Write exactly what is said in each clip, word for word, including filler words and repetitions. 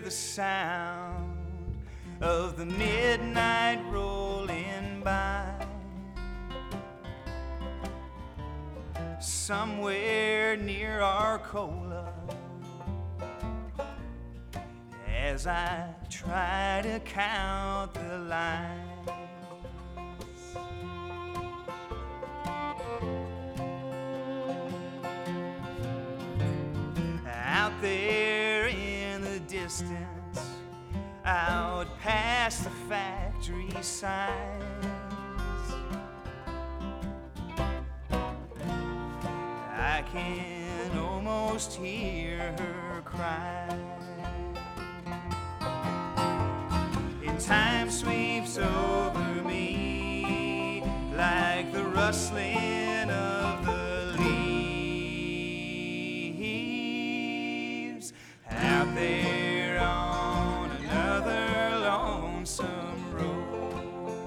the sound of the midnight rolling by. Somewhere near Arcola, as I try to count the lines. Out there in the distance, out past the factory signs, I can almost hear her cry. And time sweeps over me like the rustling of the leaves out there on another lonesome road.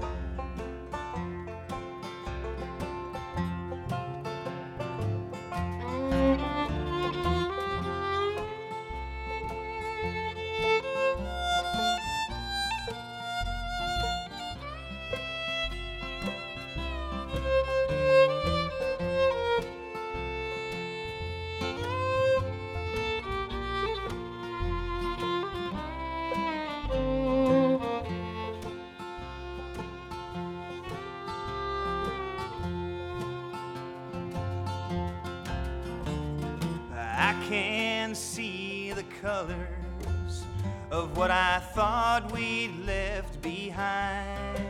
I can see the colors of what I thought we'd left behind,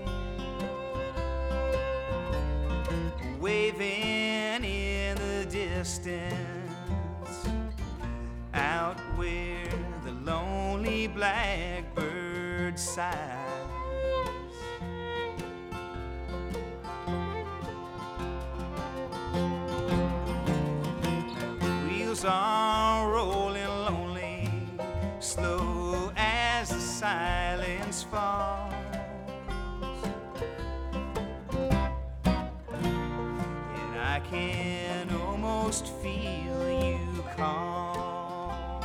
waving in the distance, out where the lonely blackbird sighs. Are rolling lonely, slow as the silence falls, and I can almost feel you call.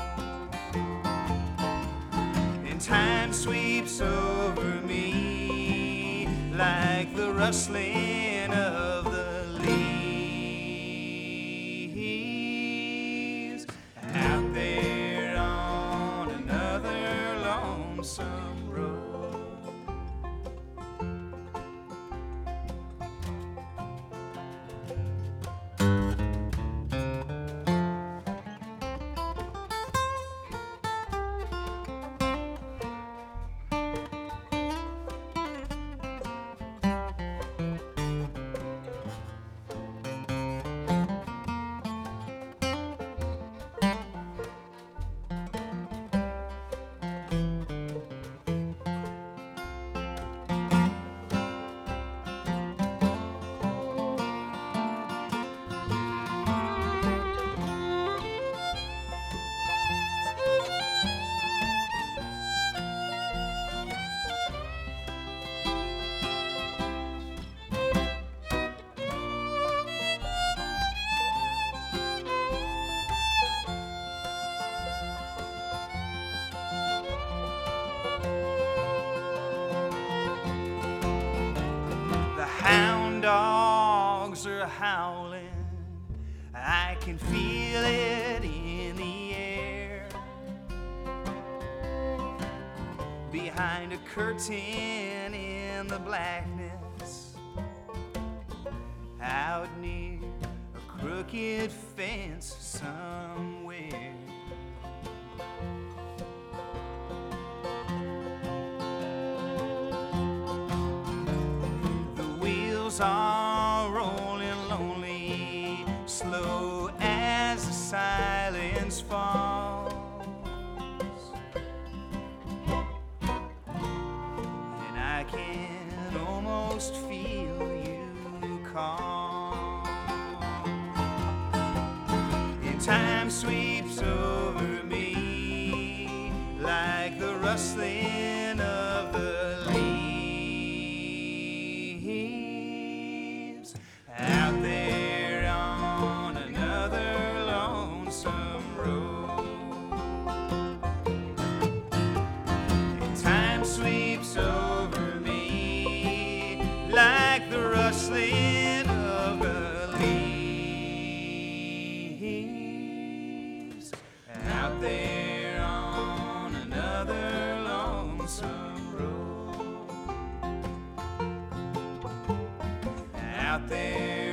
And time sweeps over me like the rustling of the leaves out there on another lonesome road. Hound dogs are howling, I can feel it in the air. Behind a curtain in the blackness, out near a crooked fence somewhere. Are rolling lonely, slow as the silence falls, and I can almost feel you call. And time sweeps over me like the rustling of the leaves out there on another lonesome road. lonesome road. Out there